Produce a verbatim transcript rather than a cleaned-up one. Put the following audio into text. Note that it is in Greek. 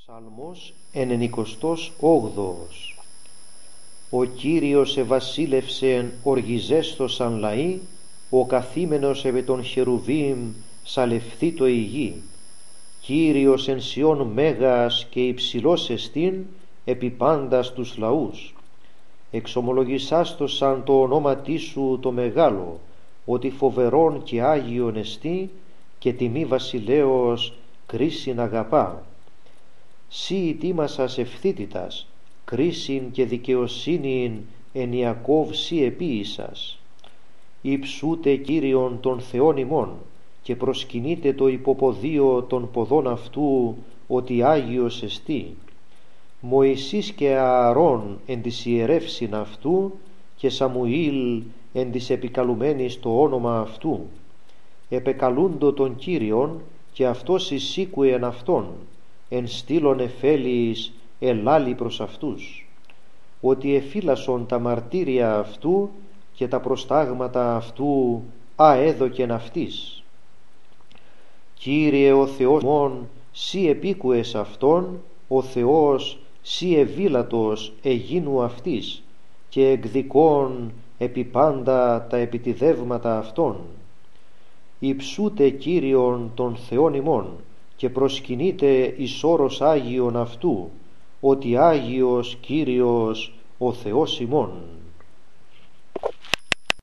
Ψαλμός ενενηκοστός όγδοος. Ο Κύριος εβασίλευσεν οργιζέστος σαν λαή, ο καθήμενος επί των χερουβίμ σαλευθήτω η γη. Κύριος εν Σιών μέγας και υψηλός εστίν επί πάντας τους λαούς. Εξομολογησάστος σαν το ονόματί σου το μεγάλο, ότι φοβερόν και άγιον εστί και τιμή βασιλέως κρίσιν αγαπά. Σύ ητήμασας ευθύτητας, κρίσιν και δικαιοσύνην εν Ιακώβ σύ επίησας. Υψούτε Κύριον των Θεών ημών και προσκυνείτε το υποποδίο των ποδών αυτού, ότι Άγιος εστί. Μωυσής και Ααρών εν της ιερεύσιν αυτού και Σαμουήλ εν της επικαλουμένης το όνομα αυτού. Επεκαλούντο τον Κύριον και αυτός εισήκουε εν αυτόν, εν στήλων εφέλης ελάλη προς αυτούς, ότι εφύλασον τα μαρτύρια αυτού και τα προστάγματα αυτού αέδοκεν αυτής. Κύριε ο Θεός ημών, σύ επίκουες αυτόν, ο Θεός σύ ευήλατος εγίνου αυτής και εκδικών επί πάντα τα επιτιδεύματα αυτών. Υψούτε Κύριον των Θεών ημών και προσκυνείτε εις όρος Άγιον αυτού, ότι Άγιος Κύριος ο Θεός ημών.